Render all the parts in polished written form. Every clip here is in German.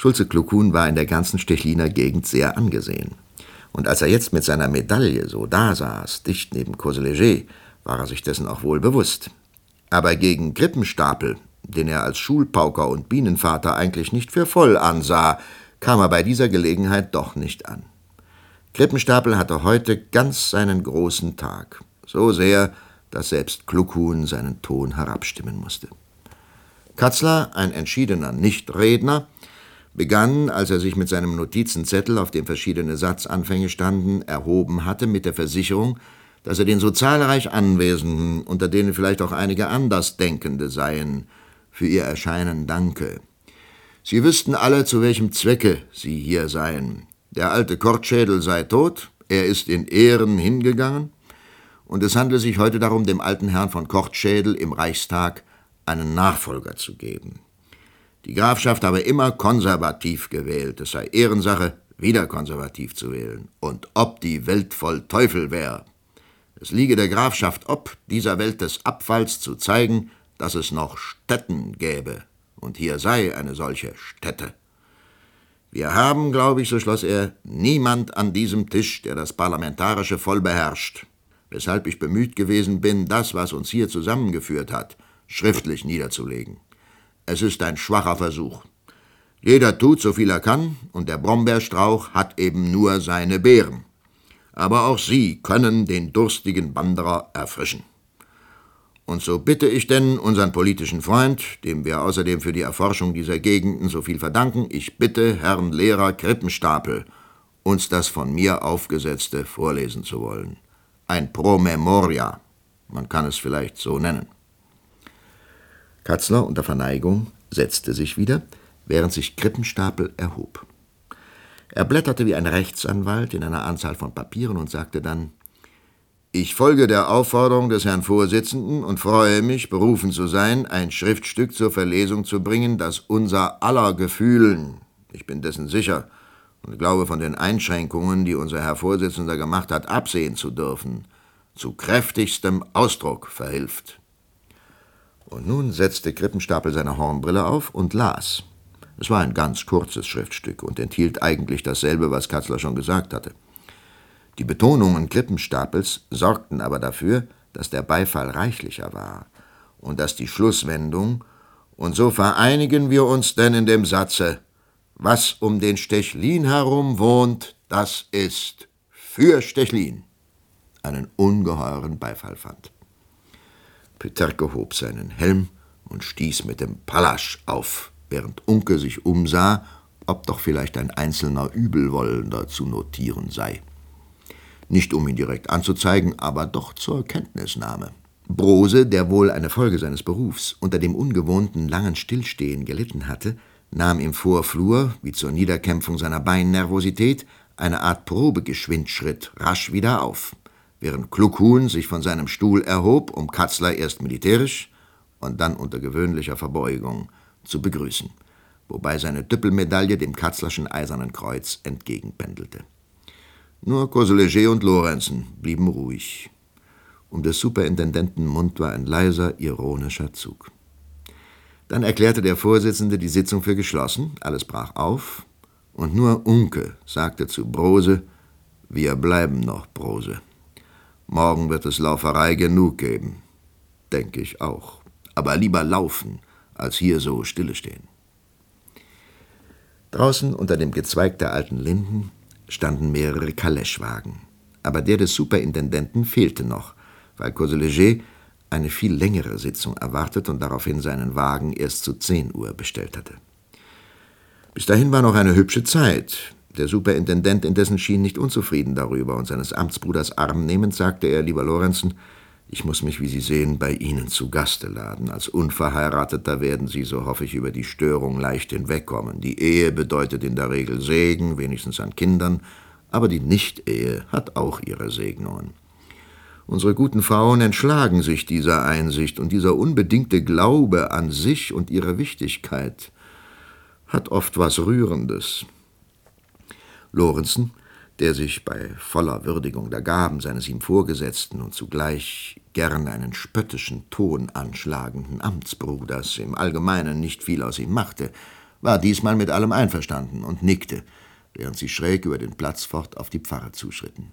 Schulze Kluckhuhn war in der ganzen Stechliner Gegend sehr angesehen. Und als er jetzt mit seiner Medaille so dasaß, dicht neben Courseléger, war er sich dessen auch wohl bewusst. Aber gegen Krippenstapel, den er als Schulpauker und Bienenvater eigentlich nicht für voll ansah, kam er bei dieser Gelegenheit doch nicht an. Krippenstapel hatte heute ganz seinen großen Tag. So sehr, dass selbst Kluckhuhn seinen Ton herabstimmen musste. Katzler, ein entschiedener Nichtredner, begann, als er sich mit seinem Notizenzettel, auf dem verschiedene Satzanfänge standen, erhoben hatte, mit der Versicherung, dass er den so zahlreich Anwesenden, unter denen vielleicht auch einige Andersdenkende seien, für ihr Erscheinen danke. Sie wüssten alle, zu welchem Zwecke sie hier seien. Der alte Kortschädel sei tot, er ist in Ehren hingegangen, und es handle sich heute darum, dem alten Herrn von Kortschädel im Reichstag einen Nachfolger zu geben. Die Grafschaft habe immer konservativ gewählt, es sei Ehrensache, wieder konservativ zu wählen. Und ob die Welt voll Teufel wär. Es liege der Grafschaft ob, dieser Welt des Abfalls zu zeigen, dass es noch Stätten gäbe. Und hier sei eine solche Stätte. Wir haben, glaube ich, so schloss er, niemand an diesem Tisch, der das Parlamentarische voll beherrscht, weshalb ich bemüht gewesen bin, das, was uns hier zusammengeführt hat, schriftlich niederzulegen. Es ist ein schwacher Versuch. Jeder tut, so viel er kann, und der Brombeerstrauch hat eben nur seine Beeren. Aber auch Sie können den durstigen Wanderer erfrischen. Und so bitte ich denn unseren politischen Freund, dem wir außerdem für die Erforschung dieser Gegenden so viel verdanken, ich bitte Herrn Lehrer Krippenstapel, uns das von mir Aufgesetzte vorlesen zu wollen. Ein Promemoria, man kann es vielleicht so nennen. Katzler unter Verneigung setzte sich wieder, während sich Krippenstapel erhob. Er blätterte wie ein Rechtsanwalt in einer Anzahl von Papieren und sagte dann: Ich folge der Aufforderung des Herrn Vorsitzenden und freue mich, berufen zu sein, ein Schriftstück zur Verlesung zu bringen, das unser aller Gefühlen, ich bin dessen sicher und glaube von den Einschränkungen, die unser Herr Vorsitzender gemacht hat, absehen zu dürfen, zu kräftigstem Ausdruck verhilft. Und nun setzte Krippenstapel seine Hornbrille auf und las. Es war ein ganz kurzes Schriftstück und enthielt eigentlich dasselbe, was Katzler schon gesagt hatte. Die Betonungen Krippenstapels sorgten aber dafür, dass der Beifall reichlicher war und dass die Schlusswendung »Und so vereinigen wir uns denn in dem Satze, was um den Stechlin herum wohnt, das ist für Stechlin« einen ungeheuren Beifall fand. Peterke hob seinen Helm und stieß mit dem Pallasch auf, während Unke sich umsah, ob doch vielleicht ein einzelner Übelwollender zu notieren sei. Nicht um ihn direkt anzuzeigen, aber doch zur Kenntnisnahme. Brose, der wohl eine Folge seines Berufs unter dem ungewohnten langen Stillstehen gelitten hatte, nahm im Vorflur, wie zur Niederkämpfung seiner Beinnervosität, eine Art Probegeschwindschritt rasch wieder auf, während Kluckhuhn sich von seinem Stuhl erhob, um Katzler erst militärisch und dann unter gewöhnlicher Verbeugung zu begrüßen, wobei seine Düppelmedaille dem Katzlerschen Eisernen Kreuz entgegenpendelte. Nur Courseléger und Lorenzen blieben ruhig. Um des Superintendenten Mund war ein leiser, ironischer Zug. Dann erklärte der Vorsitzende die Sitzung für geschlossen, alles brach auf, und nur Unke sagte zu Brose: »Wir bleiben noch, Brose. Morgen wird es Lauferei genug geben.« »Denke ich auch. Aber lieber laufen, als hier so stille stehen.« Draußen unter dem Gezweig der alten Linden standen mehrere Kaleschwagen. Aber der des Superintendenten fehlte noch, weil Courseléger eine viel längere Sitzung erwartet und daraufhin seinen Wagen erst zu 10 Uhr bestellt hatte. Bis dahin war noch eine hübsche Zeit. Der Superintendent indessen schien nicht unzufrieden darüber, und seines Amtsbruders Arm nehmend sagte er: »Lieber Lorenzen, ich muss mich, wie Sie sehen, bei Ihnen zu Gaste laden. Als Unverheirateter werden Sie, so hoffe ich, über die Störung leicht hinwegkommen. Die Ehe bedeutet in der Regel Segen, wenigstens an Kindern, aber die Nicht-Ehe hat auch ihre Segnungen. Unsere guten Frauen entschlagen sich dieser Einsicht, und dieser unbedingte Glaube an sich und ihre Wichtigkeit hat oft was Rührendes.« Lorenzen, der sich bei voller Würdigung der Gaben seines ihm Vorgesetzten und zugleich gern einen spöttischen Ton anschlagenden Amtsbruders im Allgemeinen nicht viel aus ihm machte, war diesmal mit allem einverstanden und nickte, während sie schräg über den Platz fort auf die Pfarre zuschritten.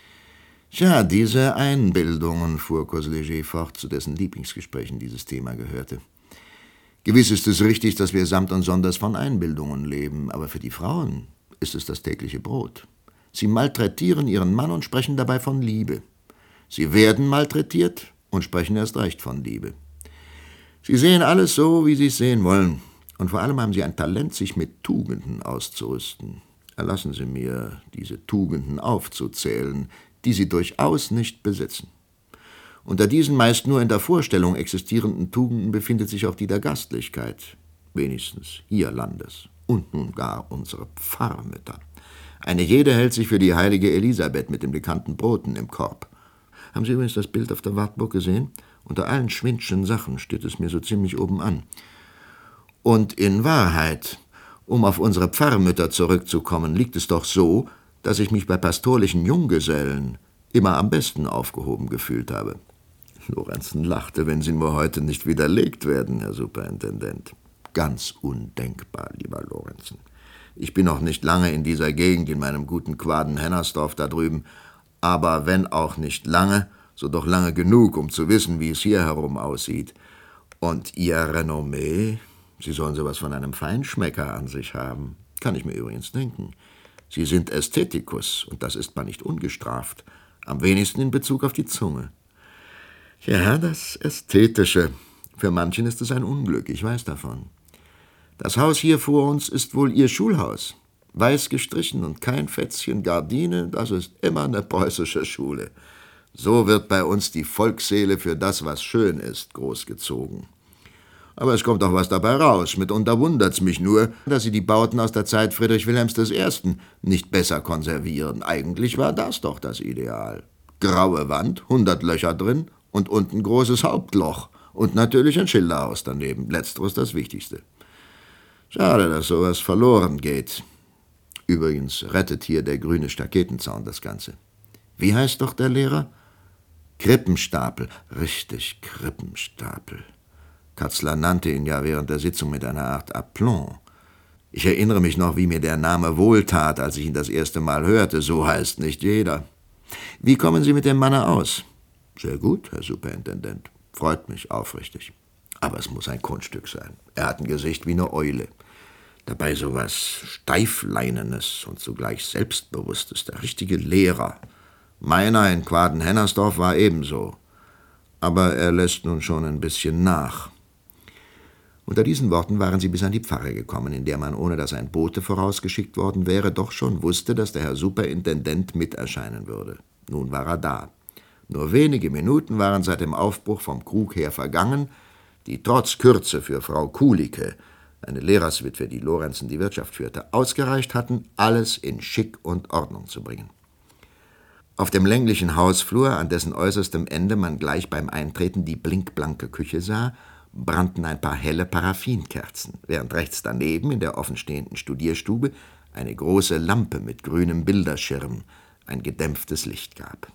»Tja, diese Einbildungen«, fuhr Cosleger fort, zu dessen Lieblingsgesprächen dieses Thema gehörte. »Gewiss ist es richtig, dass wir samt und sonders von Einbildungen leben, aber für die Frauen ist es das tägliche Brot. Sie malträtieren ihren Mann und sprechen dabei von Liebe. Sie werden malträtiert und sprechen erst recht von Liebe. Sie sehen alles so, wie sie es sehen wollen, und vor allem haben sie ein Talent, sich mit Tugenden auszurüsten. Erlassen Sie mir, diese Tugenden aufzuzählen, die sie durchaus nicht besitzen. Unter diesen meist nur in der Vorstellung existierenden Tugenden befindet sich auch die der Gastlichkeit, wenigstens hierlandes, und nun gar unsere Pfarrmütter. Eine jede hält sich für die heilige Elisabeth mit den bekannten Broten im Korb. Haben Sie übrigens das Bild auf der Wartburg gesehen? Unter allen Schwindschen Sachen steht es mir so ziemlich oben an. Und in Wahrheit, um auf unsere Pfarrmütter zurückzukommen, liegt es doch so, dass ich mich bei pastorlichen Junggesellen immer am besten aufgehoben gefühlt habe. Lorenzen lachte, wenn Sie nur heute nicht widerlegt werden, Herr Superintendent. Ganz undenkbar, lieber Lorenzen. Ich bin noch nicht lange in dieser Gegend, in meinem guten Quaden Hennersdorf da drüben, aber wenn auch nicht lange, so doch lange genug, um zu wissen, wie es hier herum aussieht. Und Ihr Renommee, Sie sollen sowas von einem Feinschmecker an sich haben, kann ich mir übrigens denken. Sie sind Ästhetikus, und das ist man nicht ungestraft, am wenigsten in Bezug auf die Zunge. Ja, das Ästhetische. Für manchen ist es ein Unglück, ich weiß davon. Das Haus hier vor uns ist wohl Ihr Schulhaus. Weiß gestrichen und kein Fetzchen Gardine, das ist immer eine preußische Schule. So wird bei uns die Volksseele für das, was schön ist, großgezogen. Aber es kommt auch was dabei raus. Mitunter wundert's mich nur, dass Sie die Bauten aus der Zeit Friedrich Wilhelms I. nicht besser konservieren. Eigentlich war das doch das Ideal. Graue Wand, 100 Löcher drin und unten großes Hauptloch. Und natürlich ein Schilderhaus daneben. Letzteres das Wichtigste. Schade, dass sowas verloren geht. Übrigens rettet hier der grüne Staketenzaun das Ganze. Wie heißt doch der Lehrer? Krippenstapel. Richtig, Krippenstapel. Katzler nannte ihn ja während der Sitzung mit einer Art Aplomb. Ich erinnere mich noch, wie mir der Name wohltat, als ich ihn das erste Mal hörte. So heißt nicht jeder. Wie kommen Sie mit dem Manne aus? Sehr gut, Herr Superintendent. Freut mich aufrichtig. Aber es muss ein Kunststück sein. Er hat ein Gesicht wie eine Eule. Dabei sowas Steifleinenes und zugleich Selbstbewusstes. Der richtige Lehrer. Meiner in Quaden-Hennersdorf war ebenso. Aber er lässt nun schon ein bisschen nach. Unter diesen Worten waren sie bis an die Pfarre gekommen, in der man, ohne dass ein Bote vorausgeschickt worden wäre, doch schon wusste, dass der Herr Superintendent mit erscheinen würde. Nun war er da. Nur wenige Minuten waren seit dem Aufbruch vom Krug her vergangen, die trotz Kürze für Frau Kulicke, eine Lehrerswitwe, die Lorenzen die Wirtschaft führte, ausgereicht hatten, alles in Schick und Ordnung zu bringen. Auf dem länglichen Hausflur, an dessen äußerstem Ende man gleich beim Eintreten die blinkblanke Küche sah, brannten ein paar helle Paraffinkerzen, während rechts daneben in der offenstehenden Studierstube eine große Lampe mit grünem Bilderschirm ein gedämpftes Licht gab.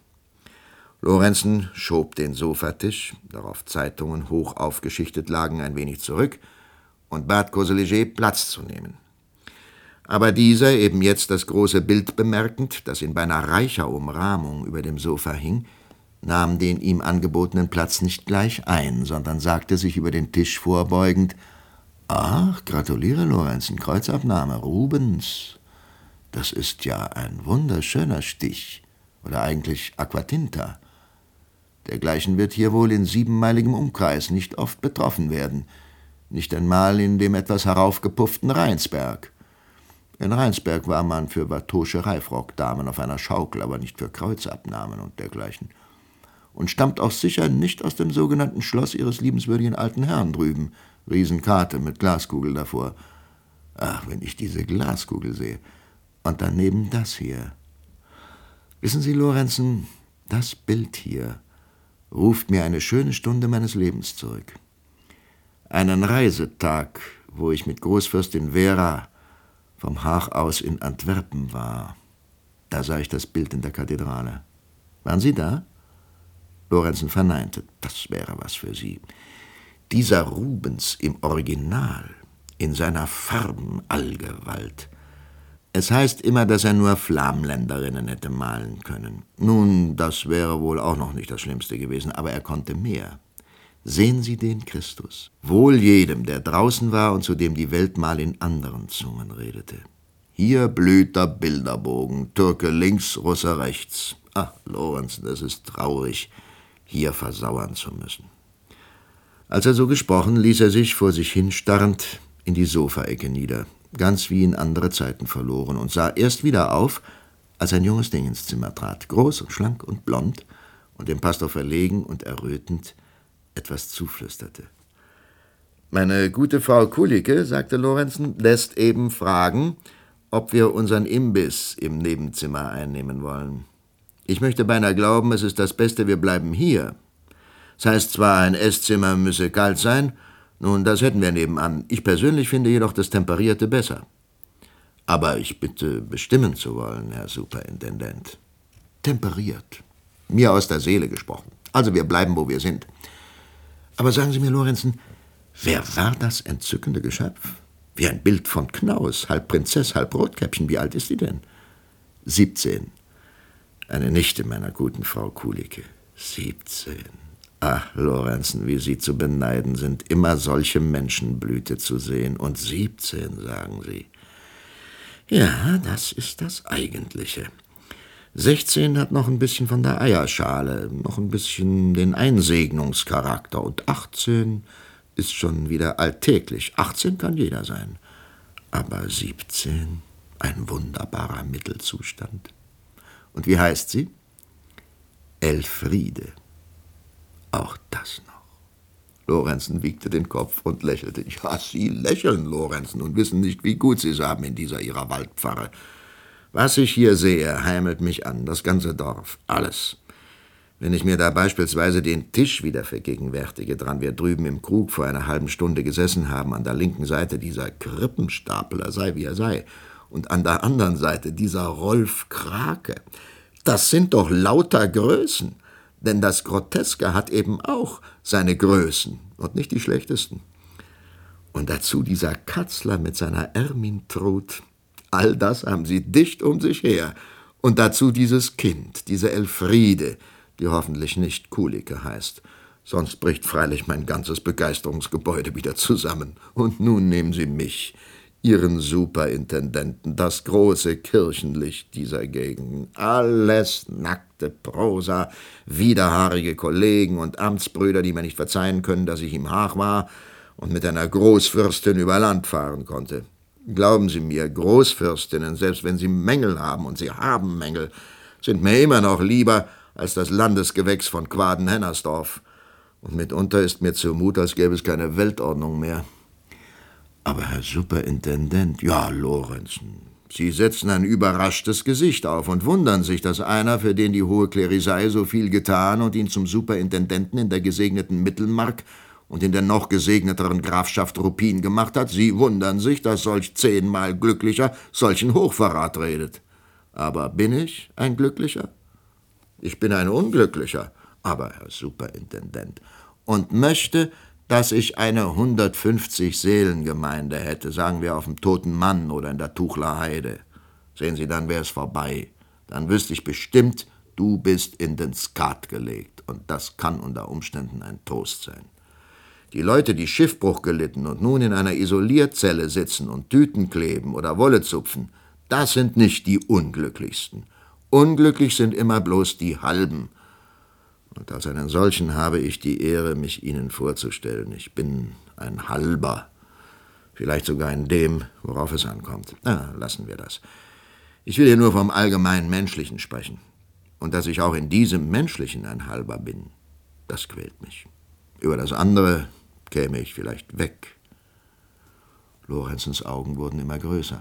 Lorenzen schob den Sofatisch, darauf Zeitungen hoch aufgeschichtet lagen, ein wenig zurück und bat Cosleger, Platz zu nehmen. Aber dieser, eben jetzt das große Bild bemerkend, das in beinahe reicher Umrahmung über dem Sofa hing, nahm den ihm angebotenen Platz nicht gleich ein, sondern sagte sich über den Tisch vorbeugend: »Ach, gratuliere, Lorenzen, Kreuzabnahme, Rubens. Das ist ja ein wunderschöner Stich, oder eigentlich Aquatinta. Dergleichen wird hier wohl in 7-meiligem Umkreis nicht oft betroffen werden, nicht einmal in dem etwas heraufgepufften Rheinsberg. In Rheinsberg war man für Watteausche Reifrockdamen auf einer Schaukel, aber nicht für Kreuzabnahmen und dergleichen. Und stammt auch sicher nicht aus dem sogenannten Schloss Ihres liebenswürdigen alten Herrn drüben, Riesenkarte mit Glaskugel davor. Ach, wenn ich diese Glaskugel sehe. Und daneben das hier. Wissen Sie, Lorenzen, das Bild hier ruft mir eine schöne Stunde meines Lebens zurück. Einen Reisetag, wo ich mit Großfürstin Vera vom Haag aus in Antwerpen war. Da sah ich das Bild in der Kathedrale. Waren Sie da? Lorenzen verneinte. Das wäre was für Sie. Dieser Rubens im Original, in seiner Farbenallgewalt. Es heißt immer, dass er nur Flamländerinnen hätte malen können. Nun, das wäre wohl auch noch nicht das Schlimmste gewesen, aber er konnte mehr. Sehen Sie den Christus? Wohl jedem, der draußen war und zu dem die Welt mal in anderen Zungen redete. Hier blüht der Bilderbogen, Türke links, Russe rechts. Ach, Lorenzen, es ist traurig, hier versauern zu müssen. Als er so gesprochen, ließ er sich, vor sich hinstarrend, in die Sofaecke nieder, ganz wie in andere Zeiten verloren, und sah erst wieder auf, als ein junges Ding ins Zimmer trat, groß und schlank und blond, und dem Pastor verlegen und errötend etwas zuflüsterte. »Meine gute Frau Kulicke«, sagte Lorenzen, »lässt eben fragen, ob wir unseren Imbiss im Nebenzimmer einnehmen wollen. Ich möchte beinahe glauben, es ist das Beste, wir bleiben hier. Das heißt zwar, ein Esszimmer müsse kalt sein, nun, das hätten wir nebenan. Ich persönlich finde jedoch das Temperierte besser. Aber ich bitte, bestimmen zu wollen, Herr Superintendent. Temperiert. Mir aus der Seele gesprochen. Also wir bleiben, wo wir sind. Aber sagen Sie mir, Lorenzen, wer war das entzückende Geschöpf? Wie ein Bild von Knaus, halb Prinzess, halb Rotkäppchen. Wie alt ist sie denn? 17. Eine Nichte meiner guten Frau Kulicke. 17. Ach, Lorenzen, wie Sie zu beneiden sind, immer solche Menschenblüte zu sehen. Und 17, sagen Sie. Ja, das ist das Eigentliche. 16 hat noch ein bisschen von der Eierschale, noch ein bisschen den Einsegnungscharakter. Und 18 ist schon wieder alltäglich. 18 kann jeder sein. Aber 17, ein wunderbarer Mittelzustand. Und wie heißt sie? Elfriede. Auch das noch. Lorenzen wiegte den Kopf und lächelte. Ja, Sie lächeln, Lorenzen, und wissen nicht, wie gut Sie es haben in dieser Ihrer Waldpfarre. Was ich hier sehe, heimelt mich an, das ganze Dorf, alles. Wenn ich mir da beispielsweise den Tisch wieder vergegenwärtige, dran wir drüben im Krug vor einer halben Stunde gesessen haben, an der linken Seite dieser Krippenstapel, er sei wie er sei, und an der anderen Seite dieser Rolf Krake, das sind doch lauter Größen, denn das Groteske hat eben auch seine Größen und nicht die schlechtesten. Und dazu dieser Katzler mit seiner Ermintrud. All das haben sie dicht um sich her. Und dazu dieses Kind, diese Elfriede, die hoffentlich nicht Kulicke heißt. Sonst bricht freilich mein ganzes Begeisterungsgebäude wieder zusammen. Und nun nehmen Sie mich, Ihren Superintendenten, das große Kirchenlicht dieser Gegend. Alles nackte Prosa, widerhaarige Kollegen und Amtsbrüder, die mir nicht verzeihen können, dass ich im Haag war und mit einer Großfürstin über Land fahren konnte. Glauben Sie mir, Großfürstinnen, selbst wenn sie Mängel haben, und sie haben Mängel, sind mir immer noch lieber als das Landesgewächs von Quaden-Hennersdorf. Und mitunter ist mir zumut, als gäbe es keine Weltordnung mehr. Aber Herr Superintendent, ja, Lorenzen, Sie setzen ein überraschtes Gesicht auf und wundern sich, dass einer, für den die hohe Klerisei so viel getan und ihn zum Superintendenten in der gesegneten Mittelmark und in der noch gesegneteren Grafschaft Ruppin gemacht hat, Sie wundern sich, dass solch 10-mal Glücklicher solchen Hochverrat redet. Aber bin ich ein Glücklicher? Ich bin ein Unglücklicher, aber Herr Superintendent, und möchte, dass ich eine 150-Seelengemeinde hätte, sagen wir auf dem Toten Mann oder in der Tuchler Heide. Sehen Sie, dann wäre es vorbei. Dann wüsste ich bestimmt, du bist in den Skat gelegt, und das kann unter Umständen ein Trost sein. Die Leute, die Schiffbruch gelitten und nun in einer Isolierzelle sitzen und Tüten kleben oder Wolle zupfen, das sind nicht die Unglücklichsten. Unglücklich sind immer bloß die Halben. Und als einen solchen habe ich die Ehre, mich Ihnen vorzustellen. Ich bin ein Halber, vielleicht sogar in dem, worauf es ankommt. Lassen wir das. Ich will hier nur vom allgemein Menschlichen sprechen. Und dass ich auch in diesem Menschlichen ein Halber bin, das quält mich. Über das andere käme ich vielleicht weg. Lorenzens Augen wurden immer größer.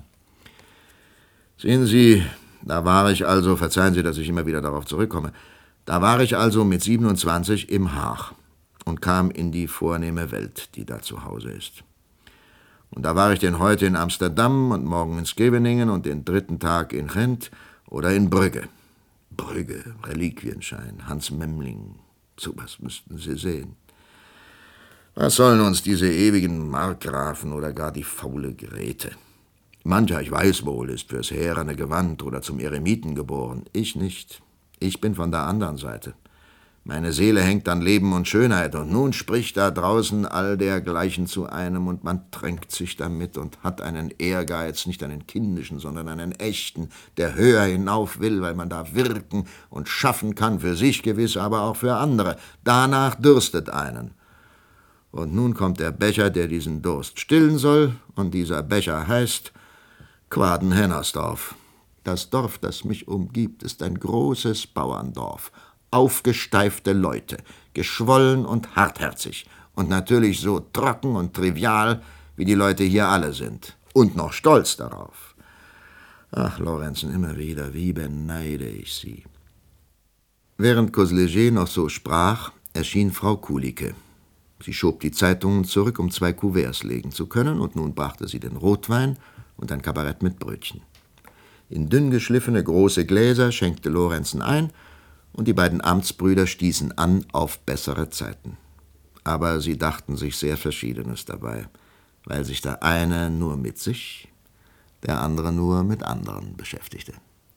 Sehen Sie, da war ich also, verzeihen Sie, dass ich immer wieder darauf zurückkomme, da war ich also mit 27 im Haag und kam in die vornehme Welt, die da zu Hause ist. Und da war ich denn heute in Amsterdam und morgen in Scheveningen und den 3. Tag in Gent oder in Brügge. Brügge, Reliquienschein, Hans Memling, sowas müssten Sie sehen. Was sollen uns diese ewigen Markgrafen oder gar die faule Grete? Mancher, ich weiß wohl, ist fürs Härene gewandt oder zum Eremiten geboren. Ich nicht. Ich bin von der anderen Seite. Meine Seele hängt an Leben und Schönheit, und nun spricht da draußen all dergleichen zu einem, und man tränkt sich damit und hat einen Ehrgeiz, nicht einen kindischen, sondern einen echten, der höher hinauf will, weil man da wirken und schaffen kann, für sich gewiss, aber auch für andere. Danach dürstet einen. Und nun kommt der Becher, der diesen Durst stillen soll, und dieser Becher heißt Quaden-Hennersdorf. Das Dorf, das mich umgibt, ist ein großes Bauerndorf. Aufgesteifte Leute, geschwollen und hartherzig und natürlich so trocken und trivial, wie die Leute hier alle sind. Und noch stolz darauf. Ach, Lorenzen, immer wieder, wie beneide ich Sie. Während Cosleger noch so sprach, erschien Frau Kulicke. Sie schob die Zeitungen zurück, um 2 Kuverts legen zu können, und nun brachte sie den Rotwein und ein Kabarett mit Brötchen. In dünn geschliffene große Gläser schenkte Lorenzen ein, und die beiden Amtsbrüder stießen an auf bessere Zeiten. Aber sie dachten sich sehr Verschiedenes dabei, weil sich der eine nur mit sich, der andere nur mit anderen beschäftigte.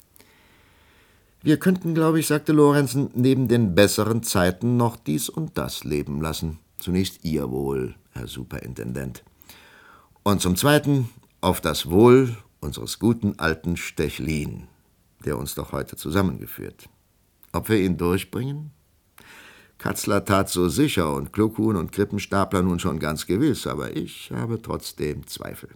Wir könnten, glaube ich, sagte Lorenzen, neben den besseren Zeiten noch dies und das leben lassen. Zunächst Ihr Wohl, Herr Superintendent. Und zum Zweiten auf das Wohl unseres guten alten Stechlin, der uns doch heute zusammengeführt. Ob wir ihn durchbringen? Katzler tat so sicher und Kluckhuhn und Krippenstapler nun schon ganz gewiss, aber ich habe trotzdem Zweifel.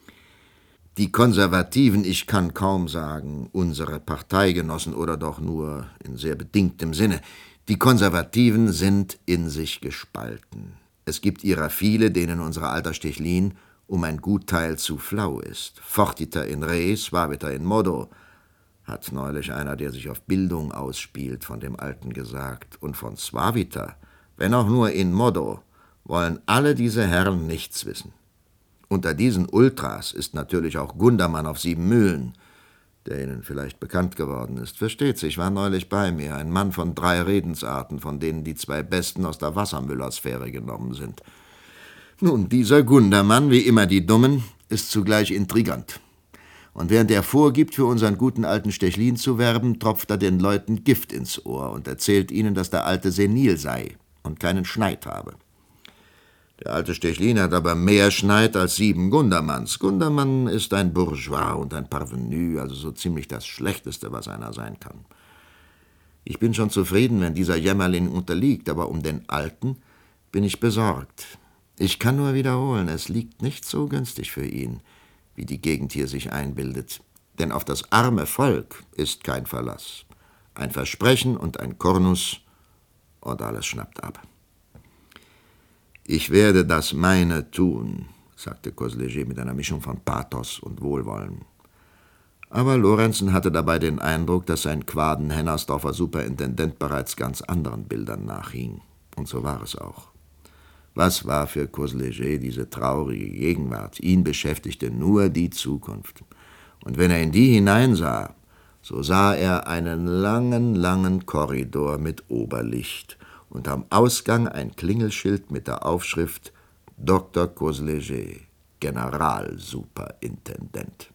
Die Konservativen, ich kann kaum sagen, unsere Parteigenossen oder doch nur in sehr bedingtem Sinne, die Konservativen sind in sich gespalten. Es gibt ihrer viele, denen unser alter Stechlin um ein Gutteil zu flau ist. Fortiter in res, suaviter in modo, hat neulich einer, der sich auf Bildung ausspielt, von dem Alten gesagt. Und von suaviter, wenn auch nur in modo, wollen alle diese Herren nichts wissen. Unter diesen Ultras ist natürlich auch Gundermann auf 7 Mühlen, der Ihnen vielleicht bekannt geworden ist. Versteht sich, war neulich bei mir, ein Mann von 3 Redensarten, von denen die 2 besten aus der Wassermüllersphäre genommen sind. Nun, dieser Gundermann, wie immer die Dummen, ist zugleich intrigant. Und während er vorgibt, für unseren guten alten Stechlin zu werben, tropft er den Leuten Gift ins Ohr und erzählt ihnen, dass der Alte senil sei und keinen Schneid habe. Der alte Stechlin hat aber mehr Schneid als 7 Gundermanns. Gundermann ist ein Bourgeois und ein Parvenu, also so ziemlich das Schlechteste, was einer sein kann. Ich bin schon zufrieden, wenn dieser Jämmerling unterliegt, aber um den Alten bin ich besorgt. Ich kann nur wiederholen, es liegt nicht so günstig für ihn, wie die Gegend hier sich einbildet. Denn auf das arme Volk ist kein Verlass. Ein Versprechen und ein Kornus, und alles schnappt ab. »Ich werde das meine tun«, sagte Cosleger mit einer Mischung von Pathos und Wohlwollen. Aber Lorenzen hatte dabei den Eindruck, dass sein Quaden-Hennersdorfer Superintendent bereits ganz anderen Bildern nachhing. Und so war es auch. Was war für Cosleger diese traurige Gegenwart? Ihn beschäftigte nur die Zukunft. Und wenn er in die hineinsah, so sah er einen langen, langen Korridor mit Oberlicht und am Ausgang ein Klingelschild mit der Aufschrift Dr. Cosleger, Generalsuperintendent.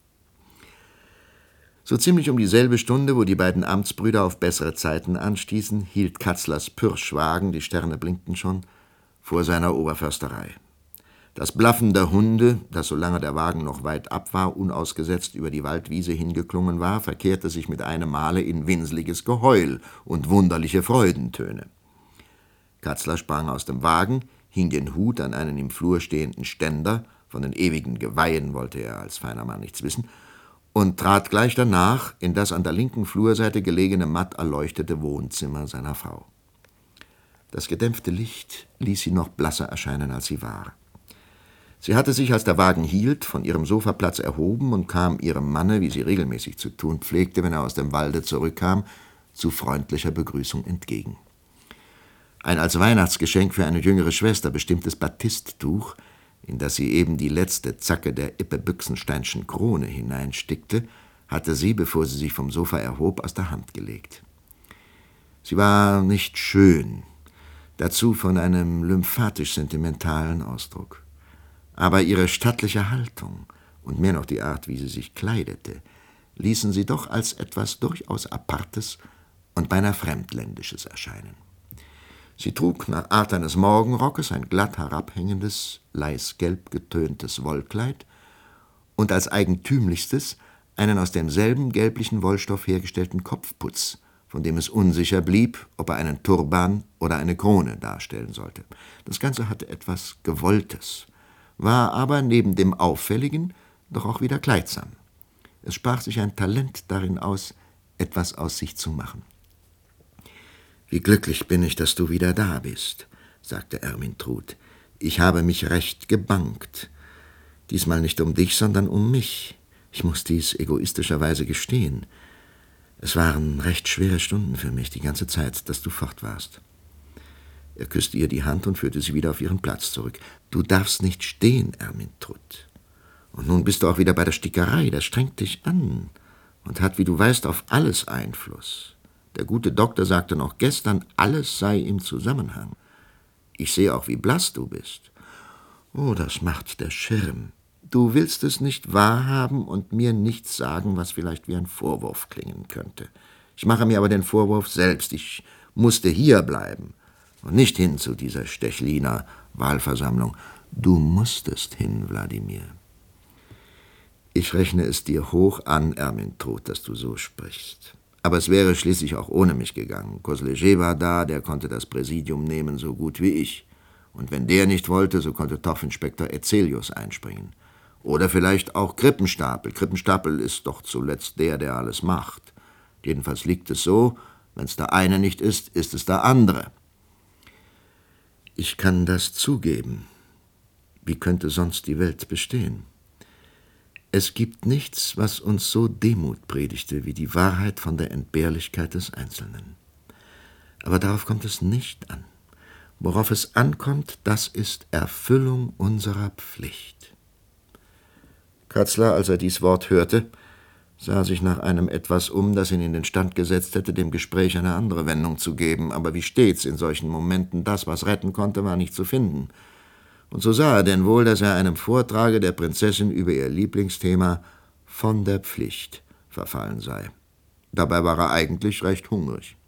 So ziemlich um dieselbe Stunde, wo die beiden Amtsbrüder auf bessere Zeiten anstießen, hielt Katzlers Pürschwagen, die Sterne blinkten schon, vor seiner Oberförsterei. Das Blaffen der Hunde, das, solange der Wagen noch weit ab war, unausgesetzt über die Waldwiese hingeklungen war, verkehrte sich mit einem Male in winseliges Geheul und wunderliche Freudentöne. Katzler sprang aus dem Wagen, hing den Hut an einen im Flur stehenden Ständer, von den ewigen Geweihen wollte er als feiner Mann nichts wissen, und trat gleich danach in das an der linken Flurseite gelegene, matt erleuchtete Wohnzimmer seiner Frau. Das gedämpfte Licht ließ sie noch blasser erscheinen, als sie war. Sie hatte sich, als der Wagen hielt, von ihrem Sofaplatz erhoben und kam ihrem Manne, wie sie regelmäßig zu tun pflegte, wenn er aus dem Walde zurückkam, zu freundlicher Begrüßung entgegen. Ein als Weihnachtsgeschenk für eine jüngere Schwester bestimmtes Batisttuch, in das sie eben die letzte Zacke der Ippe-Büchsensteinschen Krone hineinstickte, hatte sie, bevor sie sich vom Sofa erhob, aus der Hand gelegt. Sie war nicht schön, dazu von einem lymphatisch-sentimentalen Ausdruck. Aber ihre stattliche Haltung und mehr noch die Art, wie sie sich kleidete, ließen sie doch als etwas durchaus Apartes und beinahe Fremdländisches erscheinen. Sie trug nach Art eines Morgenrockes ein glatt herabhängendes, leisgelb getöntes Wollkleid und als eigentümlichstes einen aus demselben gelblichen Wollstoff hergestellten Kopfputz, von dem es unsicher blieb, ob er einen Turban oder eine Krone darstellen sollte. Das Ganze hatte etwas Gewolltes, war aber neben dem Auffälligen doch auch wieder kleidsam. Es sprach sich ein Talent darin aus, etwas aus sich zu machen. »Wie glücklich bin ich, dass du wieder da bist«, sagte Ermyntrud. »Ich habe mich recht gebangt. Diesmal nicht um dich, sondern um mich. Ich muss dies egoistischerweise gestehen. Es waren recht schwere Stunden für mich, die ganze Zeit, dass du fort warst.« Er küsste ihr die Hand und führte sie wieder auf ihren Platz zurück. »Du darfst nicht stehen, Ermyntrud. Und nun bist du auch wieder bei der Stickerei. Das strengt dich an und hat, wie du weißt, auf alles Einfluss. Der gute Doktor sagte noch gestern, alles sei im Zusammenhang. Ich sehe auch, wie blass du bist. Oh, das macht der Schirm. Du willst es nicht wahrhaben und mir nichts sagen, was vielleicht wie ein Vorwurf klingen könnte. Ich mache mir aber den Vorwurf selbst. Ich musste hier bleiben und nicht hin zu dieser Stechliner Wahlversammlung. Du musstest hin, Wladimir. Ich rechne es dir hoch an, Ermyntrud, dass du so sprichst. Aber es wäre schließlich auch ohne mich gegangen. Kozleger war da, der konnte das Präsidium nehmen, so gut wie ich. Und wenn der nicht wollte, so konnte Torfinspektor Ezelius einspringen. Oder vielleicht auch Krippenstapel. Krippenstapel ist doch zuletzt der alles macht. Jedenfalls liegt es so, wenn es der eine nicht ist, ist es der andere. Ich kann das zugeben. Wie könnte sonst die Welt bestehen? Es gibt nichts, was uns so Demut predigte, wie die Wahrheit von der Entbehrlichkeit des Einzelnen. Aber darauf kommt es nicht an. Worauf es ankommt, das ist Erfüllung unserer Pflicht. Katzler, als er dies Wort hörte, sah sich nach einem etwas um, das ihn in den Stand gesetzt hätte, dem Gespräch eine andere Wendung zu geben. Aber wie stets in solchen Momenten, das, was retten konnte, war nicht zu finden. Und so sah er denn wohl, dass er einem Vortrage der Prinzessin über ihr Lieblingsthema von der Pflicht verfallen sei. Dabei war er eigentlich recht hungrig.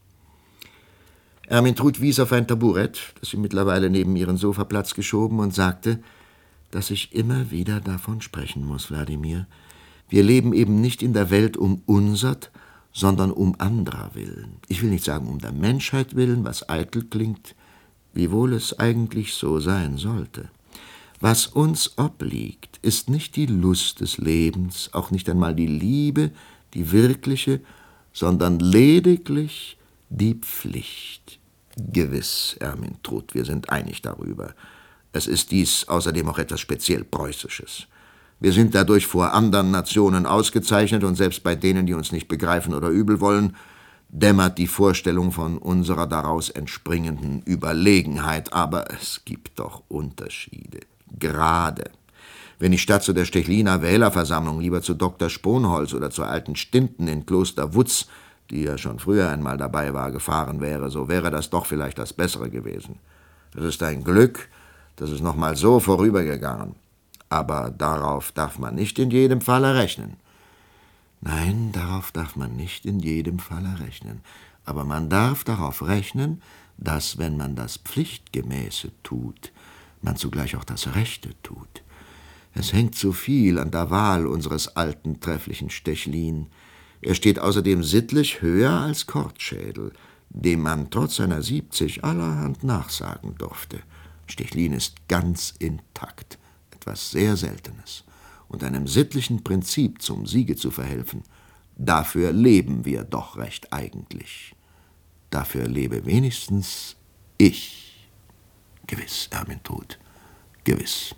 Ermyntrud wies auf ein Taburett, das sie mittlerweile neben ihren Sofaplatz geschoben, und sagte, dass ich immer wieder davon sprechen muss, Wladimir. Wir leben eben nicht in der Welt um unsert, sondern um anderer willen. Ich will nicht sagen um der Menschheit willen, was eitel klingt, wiewohl es eigentlich so sein sollte. Was uns obliegt, ist nicht die Lust des Lebens, auch nicht einmal die Liebe, die wirkliche, sondern lediglich die Pflicht. Gewiss, Ermyntrud, wir sind einig darüber. Es ist dies außerdem auch etwas speziell Preußisches. Wir sind dadurch vor anderen Nationen ausgezeichnet, und selbst bei denen, die uns nicht begreifen oder übel wollen, dämmert die Vorstellung von unserer daraus entspringenden Überlegenheit. Aber es gibt doch Unterschiede. Gerade. Wenn ich statt zu der Stechliner Wählerversammlung lieber zu Dr. Sponholz oder zur alten Stinten in Kloster Wutz, die ja schon früher einmal dabei war, gefahren wäre, so wäre das doch vielleicht das Bessere gewesen. Es ist ein Glück, dass es noch mal so vorübergegangen. Aber darauf darf man nicht in jedem Falle rechnen. Nein, darauf darf man nicht in jedem Falle rechnen. Aber man darf darauf rechnen, dass, wenn man das Pflichtgemäße tut, man zugleich auch das Rechte tut. Es hängt zu viel an der Wahl unseres alten, trefflichen Stechlin. Er steht außerdem sittlich höher als Kortschädel, dem man trotz seiner 70 allerhand nachsagen durfte. Stechlin ist ganz intakt, etwas sehr Seltenes. Und einem sittlichen Prinzip zum Siege zu verhelfen, dafür leben wir doch recht eigentlich. Dafür lebe wenigstens ich. Gewiss, Ermyntrud, gewiss.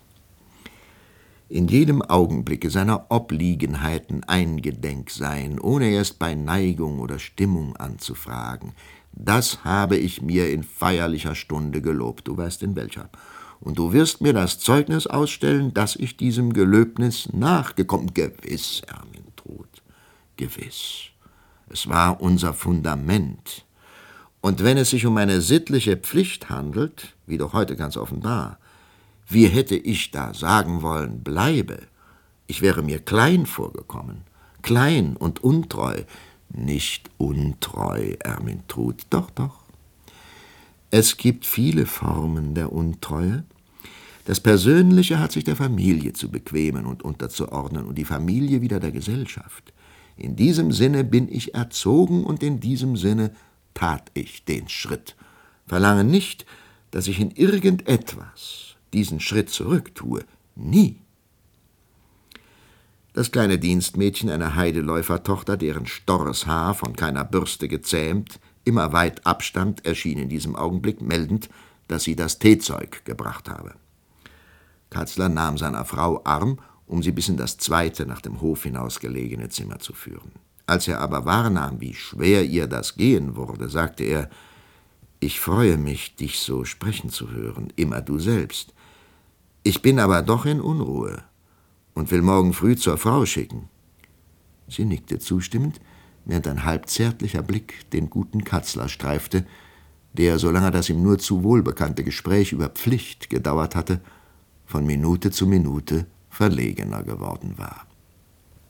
In jedem Augenblicke seiner Obliegenheiten eingedenk sein, ohne erst bei Neigung oder Stimmung anzufragen, das habe ich mir in feierlicher Stunde gelobt, du weißt in welcher. Und du wirst mir das Zeugnis ausstellen, dass ich diesem Gelöbnis nachgekommen. Gewiss, Ermyntrud, gewiss. Es war unser Fundament. Und wenn es sich um eine sittliche Pflicht handelt, wie doch heute ganz offenbar, wie hätte ich da sagen wollen, bleibe? Ich wäre mir klein vorgekommen, klein und untreu. Nicht untreu, Ermyntrud, doch, doch. Es gibt viele Formen der Untreue. Das Persönliche hat sich der Familie zu bequemen und unterzuordnen und die Familie wieder der Gesellschaft. In diesem Sinne bin ich erzogen und in diesem Sinne tat ich den Schritt. Verlange nicht, dass ich in irgendetwas diesen Schritt zurücktue. Nie. Das kleine Dienstmädchen einer Heideläufertochter, deren storres Haar, von keiner Bürste gezähmt, immer weit abstand, erschien in diesem Augenblick, meldend, dass sie das Teezeug gebracht habe. Katzler nahm seiner Frau Arm, um sie bis in das zweite, nach dem Hof hinaus gelegene Zimmer zu führen. Als er aber wahrnahm, wie schwer ihr das gehen wurde, sagte er: »Ich freue mich, dich so sprechen zu hören, immer du selbst. Ich bin aber doch in Unruhe und will morgen früh zur Frau schicken.« Sie nickte zustimmend, während ein halb zärtlicher Blick den guten Katzler streifte, der, solange das ihm nur zu wohl bekannte Gespräch über Pflicht gedauert hatte, von Minute zu Minute verlegener geworden war.